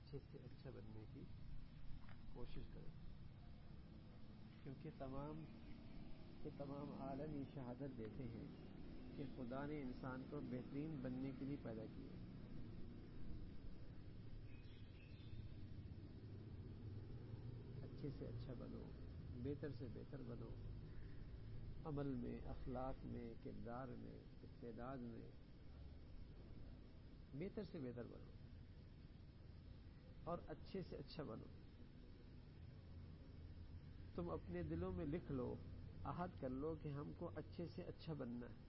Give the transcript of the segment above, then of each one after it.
اچھے سے اچھا بننے کی کوشش کریں، کیونکہ تمام کے تمام عالم یہ شہادت دیتے ہیں کہ خدا نے انسان کو بہترین بننے کے لیے پیدا کیا ہے۔ اچھے سے اچھا بنو، بہتر سے بہتر بنو، عمل میں، اخلاق میں، کردار میں، استعداد میں بہتر سے بہتر بنو اور اچھے سے اچھا بنو۔ تم اپنے دلوں میں لکھ لو، عہد کر لو کہ ہم کو اچھے سے اچھا بننا ہے۔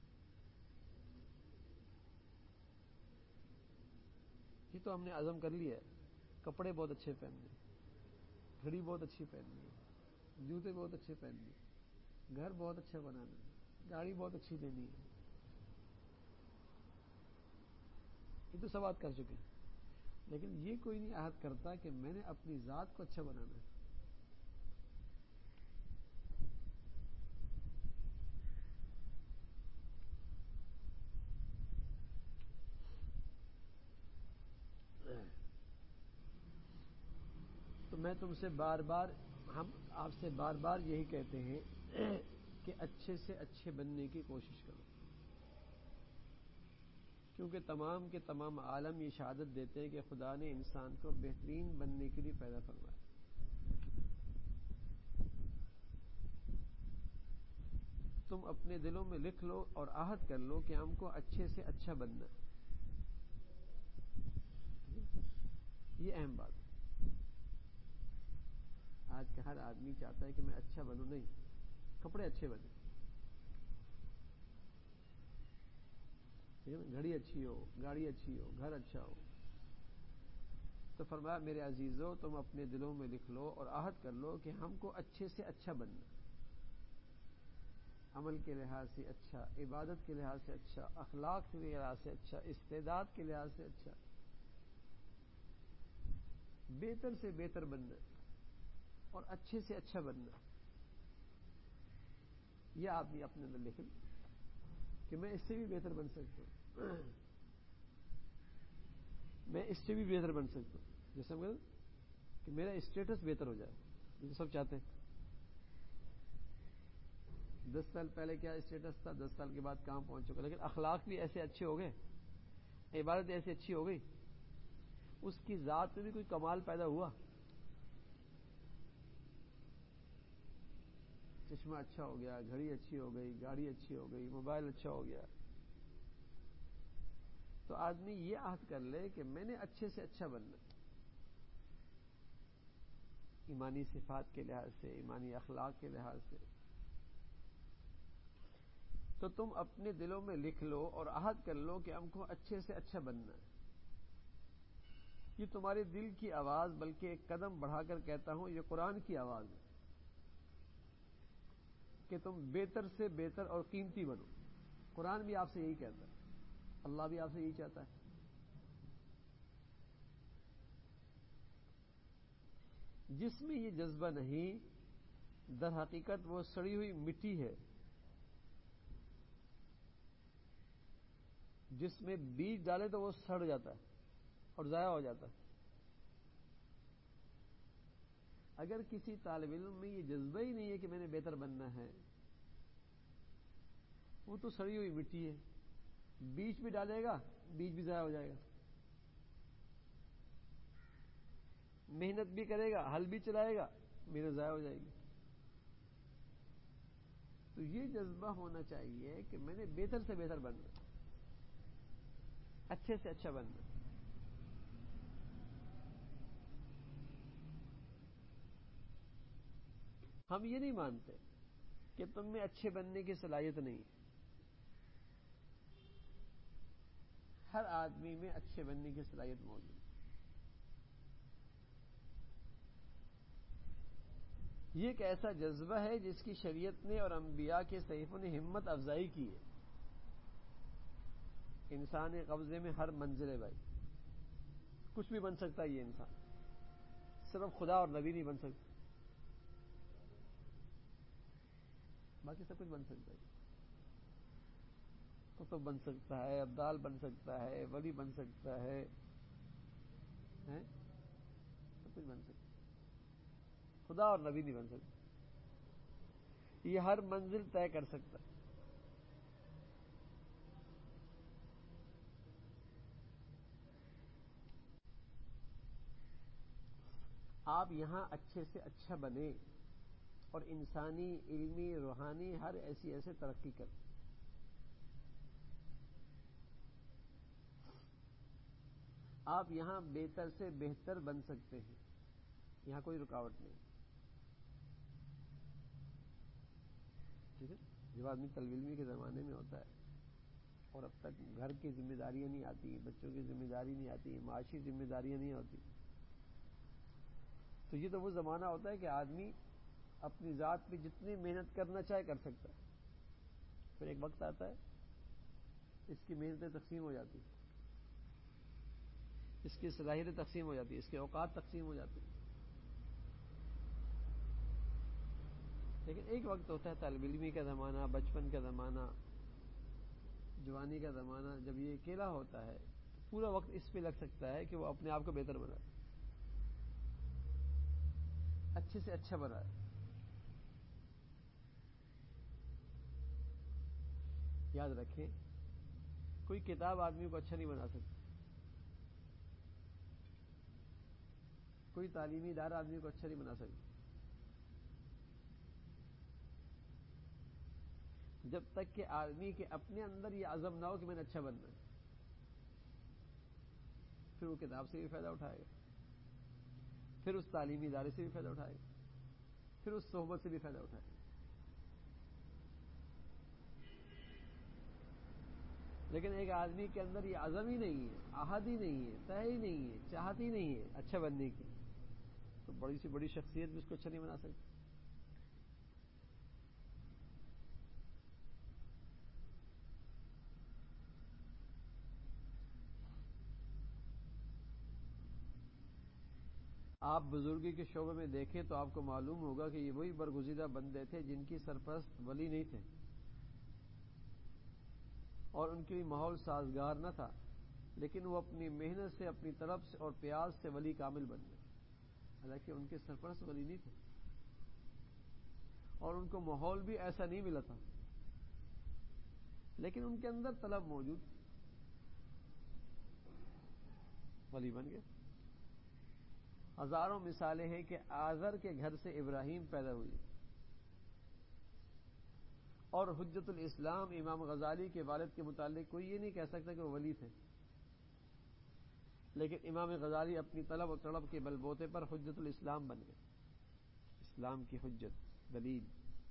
یہ تو ہم نے عزم کر لیا ہے، کپڑے بہت اچھے پہننے، گھڑی بہت اچھی پہننی ہے، جوتے بہت اچھے پہننے، گھر بہت اچھا بنانا ہے، گاڑی بہت اچھی لینی ہے۔ یہ تو سب بات کر چکے ہیں، لیکن یہ کوئی نہیں عہد کرتا کہ میں نے اپنی ذات کو اچھا بنانا ہے۔ تو میں تم سے بار بار، ہم آپ سے بار بار یہی کہتے ہیں کہ اچھے سے اچھے بننے کی کوشش کرو، کیونکہ تمام کے تمام عالم یہ شہادت دیتے ہیں کہ خدا نے انسان کو بہترین بننے کے لیے پیدا فرمایا۔ تم اپنے دلوں میں لکھ لو اور عہد کر لو کہ ہم کو اچھے سے اچھا بننا ہے۔ یہ اہم بات ہے۔ آج کا ہر آدمی چاہتا ہے کہ میں اچھا بنوں، نہیں، کپڑے اچھے بنے، گھڑی اچھی ہو، گاڑی اچھی ہو، گھر اچھا ہو۔ تو فرمایا میرے عزیزو تم اپنے دلوں میں لکھ لو اور عہد کر لو کہ ہم کو اچھے سے اچھا بننا، عمل کے لحاظ سے اچھا، عبادت کے لحاظ سے اچھا، اخلاق کے لحاظ سے اچھا، استعداد کے لحاظ سے اچھا، بہتر سے بہتر بننا اور اچھے سے اچھا بننا۔ یہ آپ بھی اپنے اندر لکھ لیں کہ میں اس سے بھی بہتر بن سکتا ہوں، میں اس سے بھی بہتر بن سکتا ہوں، جیسے ہم کہ میرا اسٹیٹس بہتر ہو جائے، یہ سب چاہتے ہیں۔ 10 سال پہلے کیا اسٹیٹس تھا، 10 سال کے بعد کہاں پہنچ چکا، لیکن اخلاق بھی ایسے اچھے ہو گئے، عبادت ایسی اچھی ہو گئی، اس کی ذات میں بھی کوئی کمال پیدا ہوا، چشمہ اچھا ہو گیا، گھڑی اچھی ہو گئی، گاڑی اچھی ہو گئی، موبائل اچھا ہو گیا، تو آدمی یہ عہد کر لے کہ میں نے اچھے سے اچھا بننا، ایمانی صفات کے لحاظ سے، ایمانی اخلاق کے لحاظ سے۔ تو تم اپنے دلوں میں لکھ لو اور عہد کر لو کہ ہم کو اچھے سے اچھا بننا ہے۔ یہ تمہارے دل کی آواز بلکہ ایک قدم بڑھا کر کہتا ہوں، یہ قرآن کی آواز ہے کہ تم بہتر سے بہتر اور قیمتی بنو۔ قرآن بھی آپ سے یہی کہتا ہے، اللہ بھی آپ سے یہی چاہتا ہے۔ جس میں یہ جذبہ نہیں، در حقیقت وہ سڑی ہوئی مٹی ہے، جس میں بیج ڈالے تو وہ سڑ جاتا ہے اور ضائع ہو جاتا ہے۔ اگر کسی طالب علم میں یہ جذبہ ہی نہیں ہے کہ میں نے بہتر بننا ہے، وہ تو سڑی ہوئی مٹی ہے، بیج بھی ڈالے گا، بیج بھی ضائع ہو جائے گا، محنت بھی کرے گا، ہل بھی چلائے گا، محنت ضائع ہو جائے گی۔ تو یہ جذبہ ہونا چاہیے کہ میں نے بہتر سے بہتر بننا، اچھے سے اچھا بننا۔ ہم یہ نہیں مانتے کہ تم میں اچھے بننے کی صلاحیت نہیں ہے، ہر آدمی میں اچھے بننے کی صلاحیت موجود ہے۔ یہ ایک ایسا جذبہ ہے جس کی شریعت نے اور انبیاء کے صحیفوں نے ہمت افزائی کی ہے۔ انسان کے قبضے میں ہر منزل ہے بھائی، کچھ بھی بن سکتا ہے یہ انسان، صرف خدا اور نبی نہیں بن سکتا، باقی سب کچھ بن سکتا ہے، قطب بن سکتا ہے، ابدال بن سکتا ہے، ولی بن سکتا ہے، سب کچھ بن سکتا ہے، خدا اور نبی نہیں بن سکتا، یہ ہر منزل طے کر سکتا ہے۔ آپ یہاں اچھے سے اچھا بنے اور انسانی، علمی، روحانی ہر ایسے ترقی کریں۔ آپ یہاں بہتر سے بہتر بن سکتے ہیں، یہاں کوئی رکاوٹ نہیں، ٹھیک ہے۔ جب آدمی طالب علمی کے زمانے میں ہوتا ہے اور اب تک گھر کی ذمہ داریاں نہیں آتی، بچوں کی ذمہ داری نہیں آتی، معاشی ذمہ داریاں نہیں ہوتی، تو یہ تو وہ زمانہ ہوتا ہے کہ آدمی اپنی ذات پہ جتنی محنت کرنا چاہے کر سکتا ہے۔ پھر ایک وقت آتا ہے اس کی محنتیں تقسیم ہو جاتی، اس کی صلاحیتیں تقسیم ہو جاتی، اس کے اوقات تقسیم ہو جاتی، لیکن ایک وقت ہوتا ہے طالب علمی کا زمانہ، بچپن کا زمانہ، جوانی کا زمانہ، جب یہ اکیلا ہوتا ہے تو پورا وقت اس پہ لگ سکتا ہے کہ وہ اپنے آپ کو بہتر بنائے، اچھے سے اچھا بنائے۔ یاد رکھیں، کوئی کتاب آدمی کو اچھا نہیں بنا سکتی، کوئی تعلیمی ادارہ آدمی کو اچھا نہیں بنا سکتا، جب تک کہ آدمی کے اپنے اندر یہ عزم نہ ہو کہ میں نے اچھا بننا ہے۔ پھر وہ کتاب سے بھی فائدہ اٹھائے گا، پھر اس تعلیمی ادارے سے بھی فائدہ اٹھائے گا، پھر اس صحبت سے بھی فائدہ اٹھائے گا۔ لیکن ایک آدمی کے اندر یہ عزم ہی نہیں ہے، عہد ہی نہیں ہے، طے ہی نہیں ہے، چاہت ہی نہیں ہے اچھا بننے کی، تو بڑی سی بڑی شخصیت بھی اس کو اچھا نہیں بنا سکتی۔ آپ بزرگی کے شعبے میں دیکھیں تو آپ کو معلوم ہوگا کہ یہ وہی برگزیدہ بندے تھے جن کی سرپرست ولی نہیں تھے اور ان کے لیے ماحول سازگار نہ تھا، لیکن وہ اپنی محنت سے، اپنی طلب سے اور پیاس سے ولی کامل بن گئے، حالانکہ ان کے سرپرست ولی نہیں تھے اور ان کو ماحول بھی ایسا نہیں ملا تھا، لیکن ان کے اندر طلب موجود، ولی بن گئے۔ ہزاروں مثالیں ہیں کہ آزر کے گھر سے ابراہیم پیدا ہوئی، اور حجت الاسلام امام غزالی کے والد کے متعلق کوئی یہ نہیں کہہ سکتا کہ وہ ولی تھے، لیکن امام غزالی اپنی طلب و طلب کے بل بوتے پر حجت الاسلام بن گئے، اسلام کی حجت، دلیل،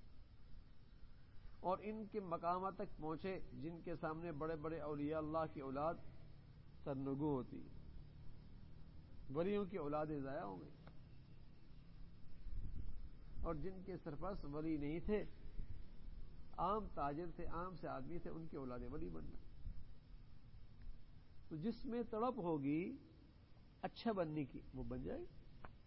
اور ان کے مقامات تک پہنچے جن کے سامنے بڑے بڑے اولیاء اللہ کی اولاد سرنگو ہوتی، ولیوں کی اولادیں ضائع ہو گئی، اور جن کے سرپرست ولی نہیں تھے، عام تاجر تھے، عام سے آدمی تھے، ان کی اولادیں ولی بن گئی۔ تو جس میں تڑپ ہوگی اچھا بننے کی وہ بن جائے گی۔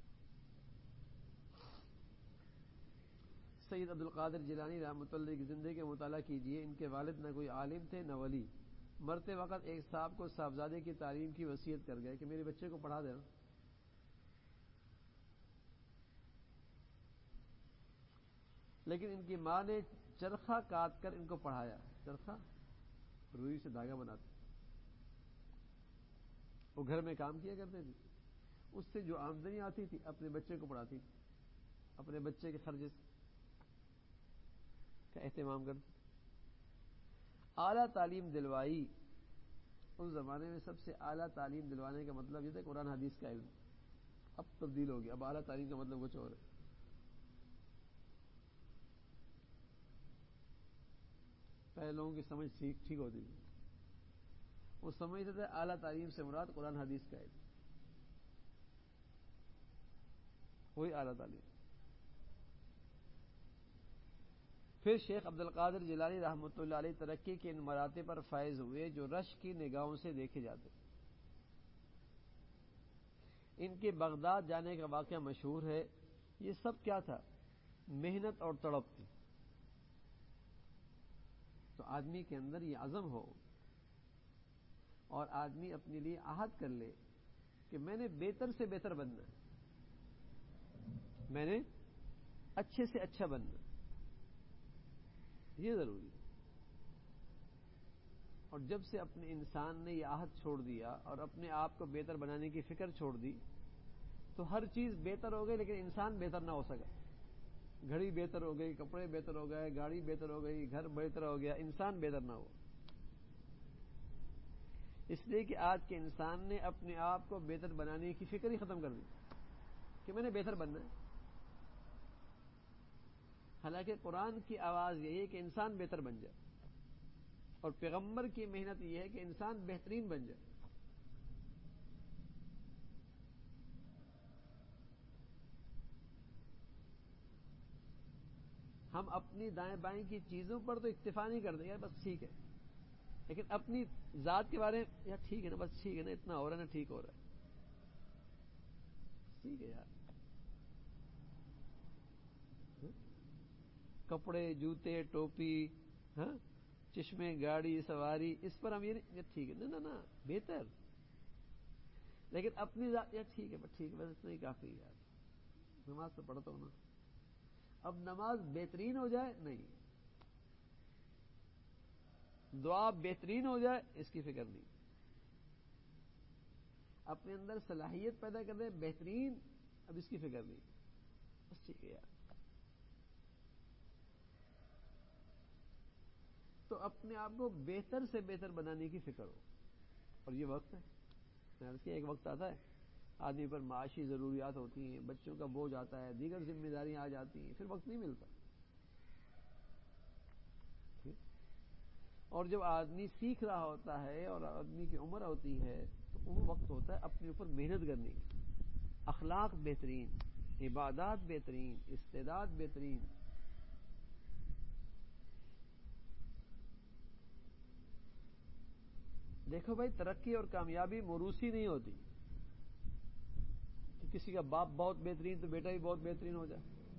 سید عبد القادر جیلانی رحمۃ اللہ کی زندگی کا مطالعہ کیجئے، ان کے والد نہ کوئی عالم تھے نہ ولی، مرتے وقت ایک صاحب کو صاحبزادے کی تعلیم کی وصیت کر گئے کہ میرے بچے کو پڑھا دینا، لیکن ان کی ماں نے چرخہ کاٹ کر ان کو پڑھایا، چرخہ روئی سے دھاگا بناتے، وہ گھر میں کام کیا کرتے تھے، اس سے جو آمدنی آتی تھی اپنے بچے کو پڑھاتی تھی، اپنے بچے کے خرچے کا اہتمام کرتے۔ اعلیٰ تعلیم دلوائی، اس زمانے میں سب سے اعلیٰ تعلیم دلوانے کا مطلب یہ تھا قرآن حدیث کا علم، اب تبدیل ہو گیا، اب اعلیٰ تعلیم کا مطلب کچھ اور ہے۔ پہلے لوگوں کی سمجھ ٹھیک ہوتی تھی، وہ سمجھتے تھے اعلیٰ تعلیم سے مراد قرآن حدیث کا علم، وہی اعلیٰ تعلیم۔ پھر شیخ عبد القادر جیلانی رحمۃ اللہ علیہ ترقی کے ان مراتب پر فائز ہوئے جو رش کی نگاہوں سے دیکھے جاتے۔ ان کے بغداد جانے کا واقعہ مشہور ہے۔ یہ سب کیا تھا؟ محنت اور تڑپ تھی۔ تو آدمی کے اندر یہ عزم ہو اور آدمی اپنے لیے عہد کر لے کہ میں نے بہتر سے بہتر بننا ہے، میں نے اچھے سے اچھا بننا، یہ ضروری ہے۔ اور جب سے اپنے انسان نے یہ عہد چھوڑ دیا اور اپنے آپ کو بہتر بنانے کی فکر چھوڑ دی تو ہر چیز بہتر ہو گئی، لیکن انسان بہتر نہ ہو سکا۔ گھڑی بہتر ہو گئی، کپڑے بہتر ہو گئے، گاڑی بہتر ہو گئی، گھر بہتر ہو گیا، انسان بہتر نہ ہوا۔ اس لیے کہ آج کے انسان نے اپنے آپ کو بہتر بنانے کی فکر ہی ختم کر دی کہ میں نے بہتر بننا ہے۔ حالانکہ قرآن کی آواز یہی ہے کہ انسان بہتر بن جائے، اور پیغمبر کی محنت یہ ہے کہ انسان بہترین بن جائے۔ ہم اپنی دائیں بائیں کی چیزوں پر تو اکتفا نہیں کرتے، یار بس ٹھیک ہے، لیکن اپنی ذات کے بارے میں یار ٹھیک ہے نا، بس ٹھیک ہے نا، اتنا ہو رہا ہے نا، ٹھیک ہو رہا ہے، ٹھیک ہے یار۔ کپڑے، جوتے، ٹوپی، ہاں، چشمے، گاڑی، سواری، اس پر ہم یہ نہیں ٹھیک ہے نا، نا بہتر، لیکن اپنی ذات یار ٹھیک ہے، بس ٹھیک ہے، بس اتنا ہی کافی ہے یار، نماز تو پڑھتا ہوں نا۔ اب نماز بہترین ہو جائے نہیں، دعا بہترین ہو جائے اس کی فکر نہیں، اپنے اندر صلاحیت پیدا کر دے بہترین، اب اس کی فکر نہیں، بس ٹھیک ہے یار۔ تو اپنے آپ کو بہتر سے بہتر بنانے کی فکر ہو، اور یہ وقت ہے، میں عرض کیا ایک وقت آتا ہے آدمی پر معاشی ضروریات ہوتی ہیں، بچوں کا بوجھ آتا ہے، دیگر ذمہ داریاں آ جاتی ہیں، پھر وقت نہیں ملتا۔ اور جب آدمی سیکھ رہا ہوتا ہے اور آدمی کی عمر ہوتی ہے تو وہ وقت ہوتا ہے اپنے اوپر محنت کرنے کی، اخلاق بہترین، عبادات بہترین، استعداد بہترین۔ دیکھو بھائی، ترقی اور کامیابی موروثی نہیں ہوتی کہ کسی کا باپ بہت بہترین تو بیٹا بھی بہت بہترین ہو جائے،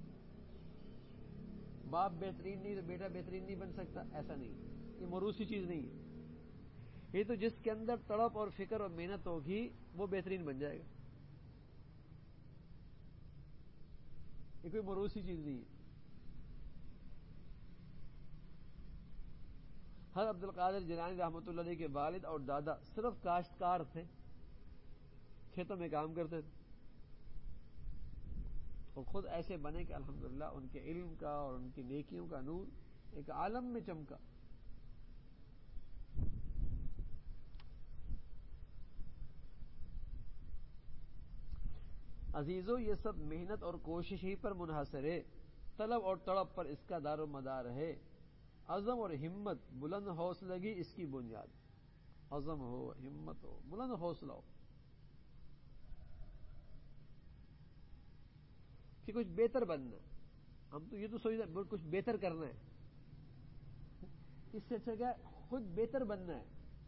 باپ بہترین نہیں تو بیٹا بہترین نہیں بن سکتا، ایسا نہیں، یہ موروثی چیز نہیں ہے۔ یہ تو جس کے اندر تڑپ اور فکر اور محنت ہوگی وہ بہترین بن جائے گا، یہ کوئی موروثی چیز نہیں ہے۔ حضرت عبد القادر جیلانی رحمۃ اللہ علیہ کے والد اور دادا صرف کاشتکار تھے، کھیتوں میں کام کرتے تھے، اور خود ایسے بنے کہ الحمدللہ ان کے علم کا اور ان کی نیکیوں کا نور ایک عالم میں چمکا۔ عزیزو، یہ سب محنت اور کوشش ہی پر منحصر ہے، طلب اور تڑپ پر اس کا دار و مدار ہے۔ عزم اور ہمت، بلند حوصلگی اس کی بنیاد، عزم ہو، ہمت ہو، بلند حوصلہ ہو کہ کچھ بہتر بننا۔ ہم تو یہ تو سوچتے ہیں کچھ بہتر کرنا ہے، اس سے اچھا کیا ہے خود بہتر بننا ہے۔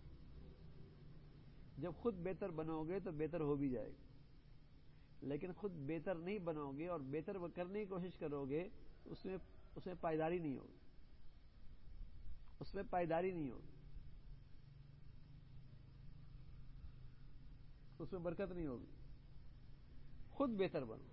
جب خود بہتر بنو گے تو بہتر ہو بھی جائے گا، لیکن خود بہتر نہیں بنو گے اور بہتر کرنے کی کوشش کرو گے تو اس میں پائیداری نہیں ہوگی، اس میں پائیداری نہیں ہوگی، اس میں برکت نہیں ہوگی۔ خود بہتر بنو۔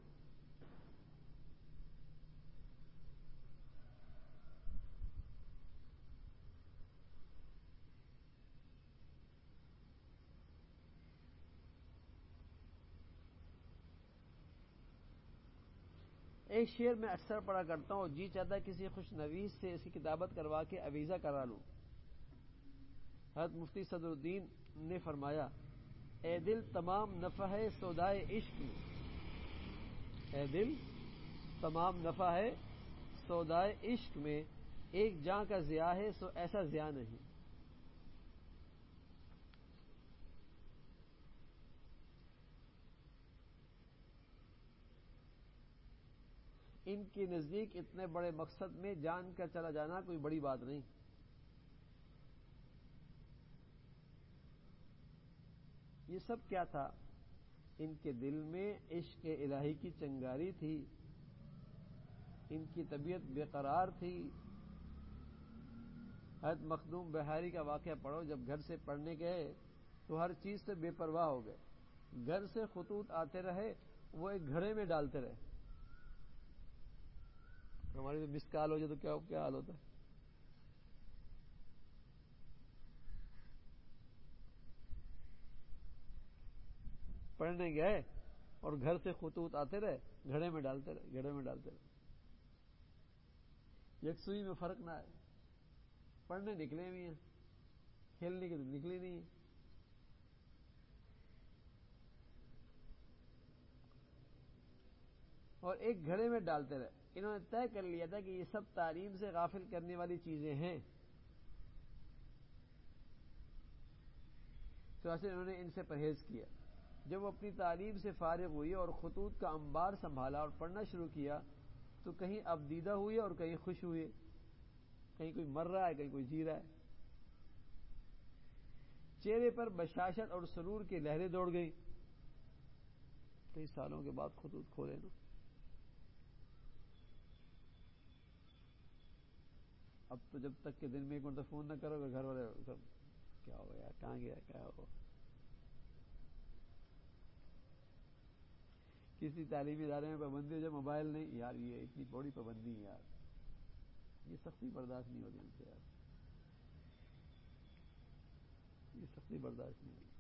ایک شعر میں اکثر پڑھا کرتا ہوں، جی چاہتا ہے کسی خوش نویس سے اس کی کتابت کروا کے عویزہ کرا لوں۔ حضرت مفتی صدر الدین نے فرمایا، اے دل تمام نفع ہے سودائے عشق میں، اے دل تمام نفع ہے سودائے عشق میں، ایک جاں کا ضیاء ہے سو ایسا ضیاء نہیں۔ ان کے نزدیک اتنے بڑے مقصد میں جان کا چلا جانا کوئی بڑی بات نہیں۔ یہ سب کیا تھا؟ ان کے دل میں عشق الہی کی چنگاری تھی، ان کی طبیعت بے قرار تھی۔ حضرت مخدوم بہاری کا واقعہ پڑھو، جب گھر سے پڑھنے گئے تو ہر چیز سے بے پرواہ ہو گئے، گھر سے خطوط آتے رہے وہ ایک گھڑے میں ڈالتے رہے، ہماری تو مس کال ہو جائے تو کیا حال ہوتا ہے. پڑھنے گئے اور گھر سے خطوط آتے رہے, گھڑے میں ڈالتے رہے. یکسوئی میں فرق نہ آئے. پڑھنے نکلے بھی ہیں, کھیلنے کے تو نکلے نہیں ہیں. اور ایک گھڑے میں ڈالتے رہے. انہوں نے طے کر لیا تھا کہ یہ سب تعلیم سے غافل کرنے والی چیزیں ہیں, تو ایسے انہوں نے ان سے پرہیز کیا. جب وہ اپنی تعلیم سے فارغ ہوئی اور خطوط کا انبار سنبھالا اور پڑھنا شروع کیا تو کہیں ابدیدہ ہوئی اور کہیں خوش ہوئے, کہیں کوئی مر رہا ہے, کہیں کوئی جی رہا ہے. چہرے پر بشاشت اور سرور کی لہریں دوڑ گئی. کئی سالوں کے بعد خطوط کھولے نا, اب تو جب تک کہ دن میں ایک مرتبہ فون نہ کرو گے گھر والے سب کیا ہو گیا, کہاں گیا, کیا ہو. کسی تعلیمی ادارے میں پابندی ہو جائے, موبائل نہیں, یار یہ اتنی بڑی پابندی ہے یار, یہ سختی برداشت نہیں ہوتی ان سے یار, یہ سختی برداشت نہیں ہوتی.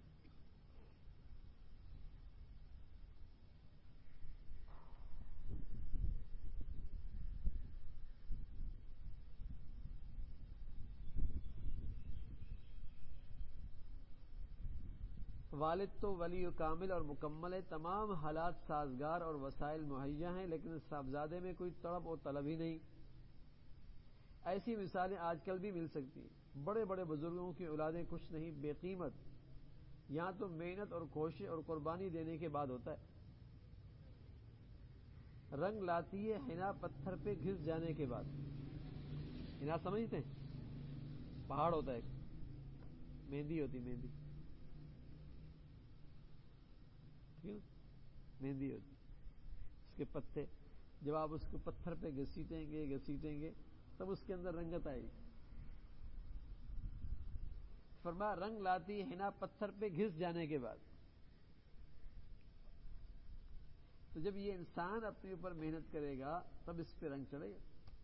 والد تو ولی و کامل اور مکمل ہے, تمام حالات سازگار اور وسائل مہیا ہیں, لیکن صاحبزادے میں کوئی تڑپ اور طلب ہی نہیں. ایسی مثالیں آج کل بھی مل سکتی ہیں. بڑے بڑے بزرگوں کی اولادیں کچھ نہیں بے قیمت, یہاں تو محنت اور کوشش اور قربانی دینے کے بعد ہوتا ہے. رنگ لاتی ہے حنا پتھر پہ گھس جانے کے بعد. حنا سمجھتے ہیں, پہاڑ ہوتا ہے, مہندی ہوتی, مہندی ہوتی, اس کے پتے جب آپ اس کو پتھر پہ گھسیٹیں گے تب اس کے اندر رنگت آئے گی. فرمایا رنگ لاتی ہے حنا پتھر پہ گھس جانے کے بعد. تو جب یہ انسان اپنے اوپر محنت کرے گا تب اس پہ رنگ چڑھے گا,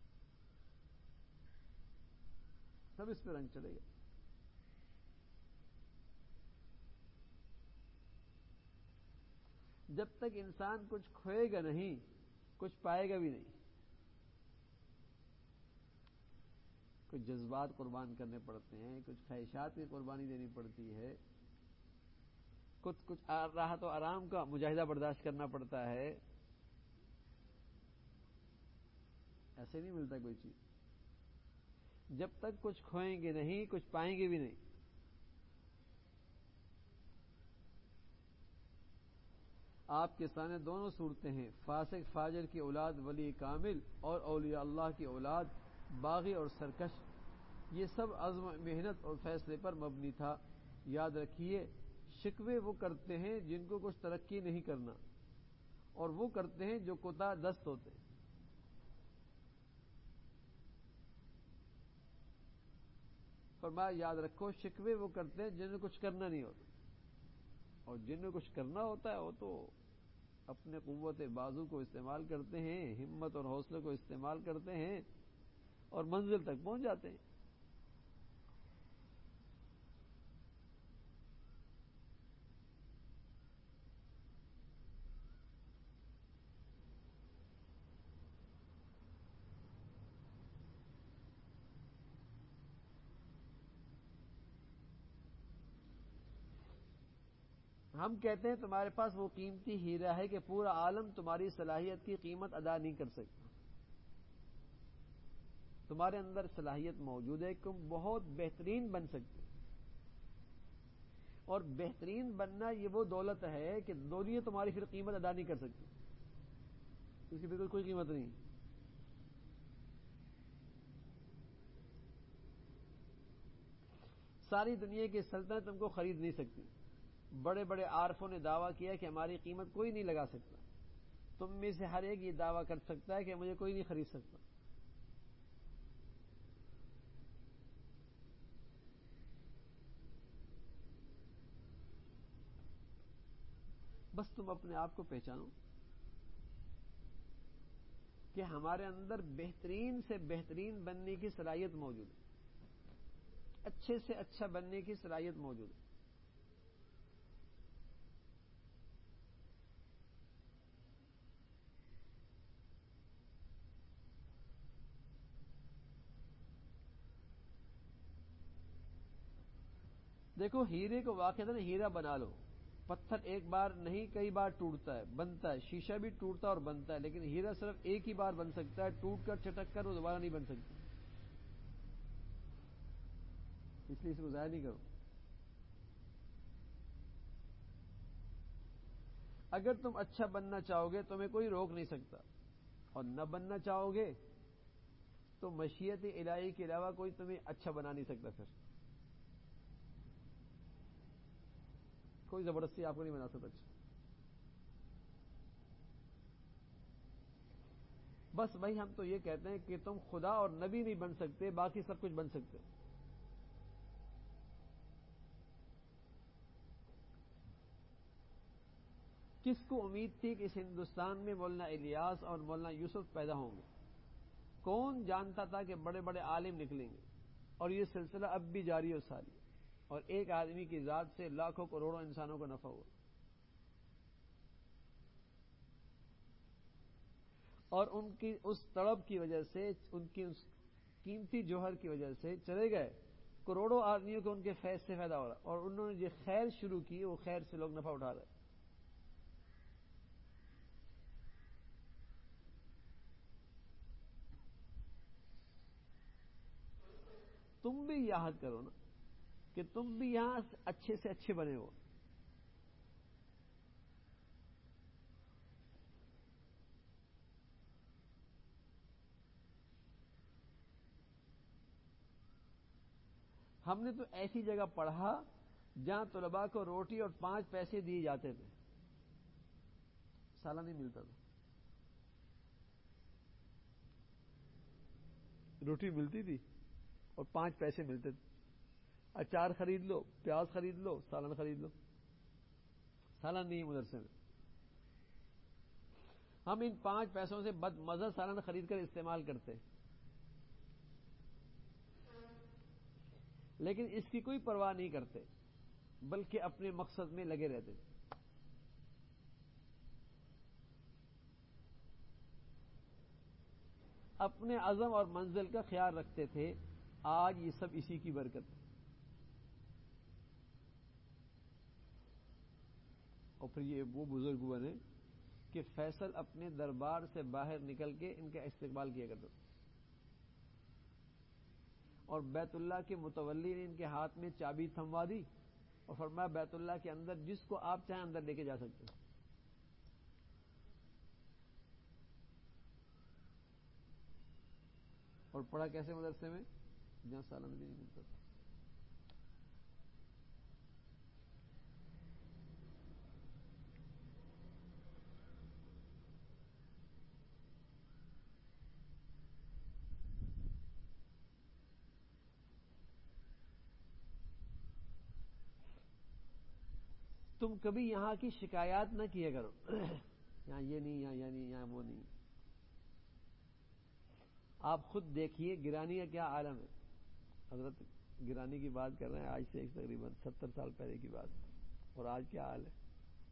تب اس پہ رنگ چڑھے گا. جب تک انسان کچھ کھوئے گا نہیں کچھ پائے گا بھی نہیں. کچھ جذبات قربان کرنے پڑتے ہیں, کچھ خواہشات کی قربانی دینی پڑتی ہے, کچھ راحت و آرام کا مجاہدہ برداشت کرنا پڑتا ہے. ایسے نہیں ملتا کوئی چیز. جب تک کچھ کھوئیں گے نہیں کچھ پائیں گے بھی نہیں. آپ کے سامنے دونوں صورتیں ہیں, فاسق فاجر کی اولاد ولی کامل اور اولیاء اللہ کی اولاد باغی اور سرکش. یہ سب عزم محنت اور فیصلے پر مبنی تھا. یاد رکھیے شکوے وہ کرتے ہیں جن کو کچھ ترقی نہیں کرنا, اور وہ کرتے ہیں جو کوتاہ دست ہوتے ہیں. فرمایا یاد رکھو شکوے وہ کرتے ہیں جنہیں کچھ کرنا نہیں ہوتا, اور جنہیں کچھ کرنا ہوتا ہے وہ تو اپنے قوت بازو کو استعمال کرتے ہیں, ہمت اور حوصلے کو استعمال کرتے ہیں اور منزل تک پہنچ جاتے ہیں. ہم کہتے ہیں تمہارے پاس وہ قیمتی ہیرا ہے کہ پورا عالم تمہاری صلاحیت کی قیمت ادا نہیں کر سکتا. تمہارے اندر صلاحیت موجود ہے کہ تم بہت بہترین بن سکتے, اور بہترین بننا یہ وہ دولت ہے کہ دنیا تمہاری پھر قیمت ادا نہیں کر سکتی, اس کی بالکل کوئی قیمت نہیں. ساری دنیا کی سلطنت تم کو خرید نہیں سکتی. بڑے بڑے عارفوں نے دعویٰ کیا کہ ہماری قیمت کوئی نہیں لگا سکتا. تم میں سے ہر ایک یہ دعویٰ کر سکتا ہے کہ مجھے کوئی نہیں خرید سکتا. بس تم اپنے آپ کو پہچانو. کہ ہمارے اندر بہترین سے بہترین بننے کی صلاحیت موجود ہے، اچھے سے اچھا بننے کی صلاحیت موجود ہے۔ دیکھو ہیرے کو واقع ہے نا، ہیرا بنا لو، پتھر ایک بار نہیں کئی بار ٹوٹتا ہے، بنتا ہے، شیشہ بھی ٹوٹتا اور بنتا ہے، لیکن ہیرا صرف ایک ہی بار بن سکتا ہے، ٹوٹ کر چٹک کر وہ دوبارہ نہیں بن سکتی، اس لیے اس کو ضائع نہیں کرو۔ اگر تم اچھا بننا چاہو گے تمہیں کوئی روک نہیں سکتا، اور نہ بننا چاہو گے تو مشیت الہی کے علاوہ کوئی تمہیں اچھا بنا نہیں سکتا، پھر کوئی زبردستی آپ کو نہیں بنا سکتا اچھا۔ بس بھائی ہم تو یہ کہتے ہیں کہ تم خدا اور نبی نہیں بن سکتے، باقی سب کچھ بن سکتے ہو۔ کس کو امید تھی کہ اس ہندوستان میں مولانا الیاس اور مولانا یوسف پیدا ہوں گے؟ کون جانتا تھا کہ بڑے بڑے عالم نکلیں گے؟ اور یہ سلسلہ اب بھی جاری و ساری، اور ایک آدمی کی ذات سے لاکھوں کروڑوں انسانوں کو نفع ہوا، اور ان کی اس طلب کی وجہ سے، ان کی اس قیمتی جوہر کی وجہ سے چلے گئے کروڑوں آدمیوں کو ان کے فیض سے فائدہ ہو رہا، اور انہوں نے جو خیر شروع کی وہ خیر سے لوگ نفع اٹھا رہے۔ تم بھی یاد کرو نا کہ تم بھی یہاں اچھے سے اچھے بنے ہو۔ ہم نے تو ایسی جگہ پڑھا جہاں طلباء کو روٹی اور 5 پیسے دیے جاتے تھے، سالہ نہیں ملتا تھا، روٹی ملتی تھی اور 5 پیسے ملتے تھے، اچار خرید لو، پیاز خرید لو، سالن خرید لو، سالن نہیں مدرسے میں۔ ہم ان 5 پیسوں سے بد مزہ سالن خرید کر استعمال کرتے، لیکن اس کی کوئی پرواہ نہیں کرتے، بلکہ اپنے مقصد میں لگے رہتے تھے۔ اپنے عزم اور منزل کا خیال رکھتے تھے۔ آج یہ سب اسی کی برکت ہے۔ اور پھر یہ وہ بزرگ بنے کہ فیصل اپنے دربار سے باہر نکل کے ان کا استقبال کیا کرتا تھا، اور بیت اللہ کے متولی نے ان کے ہاتھ میں چابی تھموا دی اور فرمایا بیت اللہ کے اندر جس کو آپ چاہیں اندر لے کے جا سکتے ہیں۔ اور پڑھا کیسے مدرسے میں؟ جہاں سالن بھی نہیں ملتا تھا۔ تم کبھی یہاں کی شکایات نہ کیا کرو، یہاں یہ نہیں، یہاں یہ نہیں، یہاں وہ نہیں۔ آپ خود دیکھیے گرانی کا کیا عالم ہے۔ حضرت گرانی کی بات کر رہے ہیں، آج سے تقریباً 70 سال پہلے کی بات، اور آج کیا حال ہے۔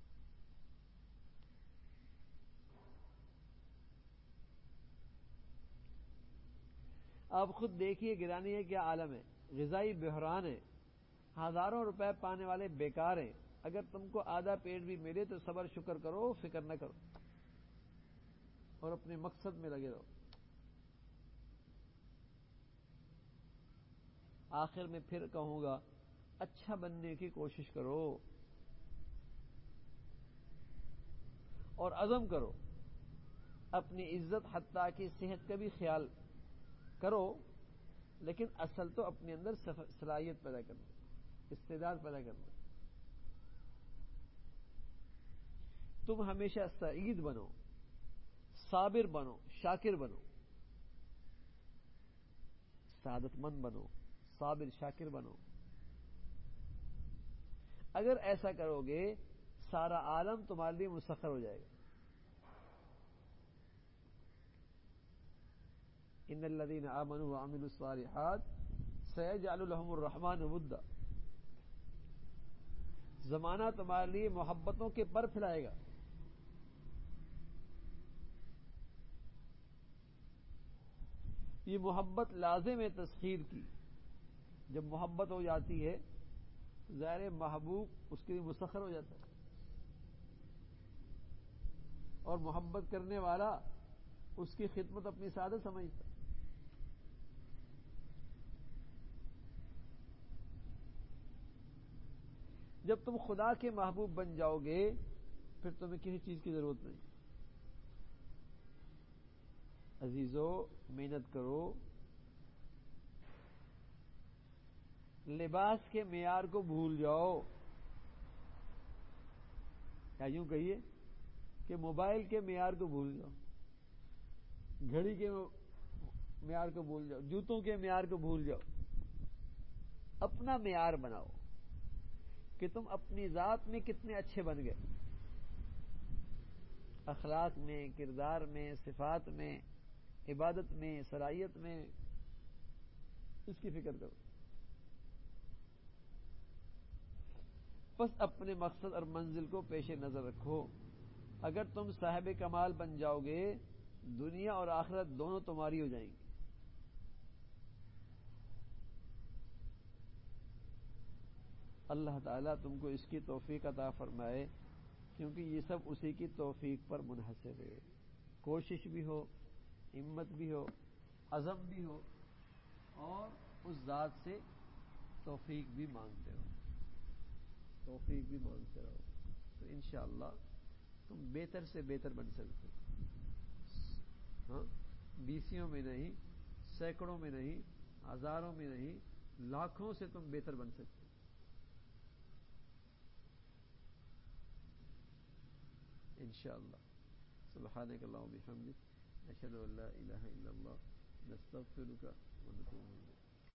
آپ خود دیکھیے گرانی کا کیا عالم ہے، غذائی بحران ہے، ہزاروں روپے پانے والے بیکار ہیں۔ اگر تم کو آدھا پیٹ بھی ملے تو صبر شکر کرو، فکر نہ کرو، اور اپنے مقصد میں لگے رہو۔ آخر میں پھر کہوں گا، اچھا بننے کی کوشش کرو اور عزم کرو، اپنی عزت حتیٰ کی صحت کا بھی خیال کرو، لیکن اصل تو اپنے اندر صلاحیت پیدا کرنا، استعداد پیدا کرنا۔ تم ہمیشہ سعید بنو، صابر بنو، شاکر بنو، سعادت مند بنو، صابر شاکر بنو۔ اگر ایسا کرو گے سارا عالم تمہارے لیے مسخر ہو جائے گا۔ ان الذین آمنوا وعملوا الصالحات سیجعل لهم الرحمن ودا. زمانہ تمہارے لیے محبتوں کے پر پھیلائے گا. یہ محبت لازم ہے تسخیر کی. جب محبت ہو جاتی ہے ظاہر محبوب اس کے لیے مسخر ہو جاتا ہے، اور محبت کرنے والا اس کی خدمت اپنی سعادت سمجھتا ہے. جب تم خدا کے محبوب بن جاؤ گے پھر تمہیں کسی چیز کی ضرورت نہیں. عزیزو محنت کرو، لباس کے معیار کو بھول جاؤ، یا یوں کہیے کہ موبائل کے معیار کو بھول جاؤ، گھڑی کے معیار کو بھول جاؤ، جوتوں کے معیار کو بھول جاؤ. اپنا معیار بناؤ کہ تم اپنی ذات میں کتنے اچھے بن گئے، اخلاق میں، کردار میں، صفات میں، عبادت میں، صلاحیت میں. اس کی فکر کرو. بس اپنے مقصد اور منزل کو پیش نظر رکھو. اگر تم صاحب کمال بن جاؤ گے دنیا اور آخرت دونوں تمہاری ہو جائیں گی. اللہ تعالیٰ تم کو اس کی توفیق عطا فرمائے، کیونکہ یہ سب اسی کی توفیق پر منحصر ہے. کوشش بھی ہو، ہمت بھی ہو، عزم بھی ہو، اور اس ذات سے توفیق بھی مانگتے رہو، توفیق بھی مانگتے رہو، تو انشاءاللہ تم بہتر سے بہتر بن سکتے ہو. ہاں، بیسیوں میں نہیں، سینکڑوں میں نہیں، ہزاروں میں نہیں، لاکھوں سے تم بہتر بن سکتے ہو. انشاءاللہ. سبحانک اللہم و بحمدک، نشہد ان لا الہ الا اللہ، نستغفرک ونتوب الیک.